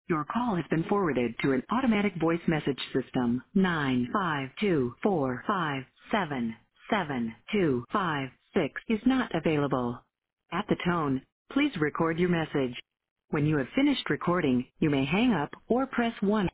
Your call has been forwarded to an automatic voice message system. 95245777256 is not available. At the tone, please record your message. When you have finished recording, you may hang up or press 1.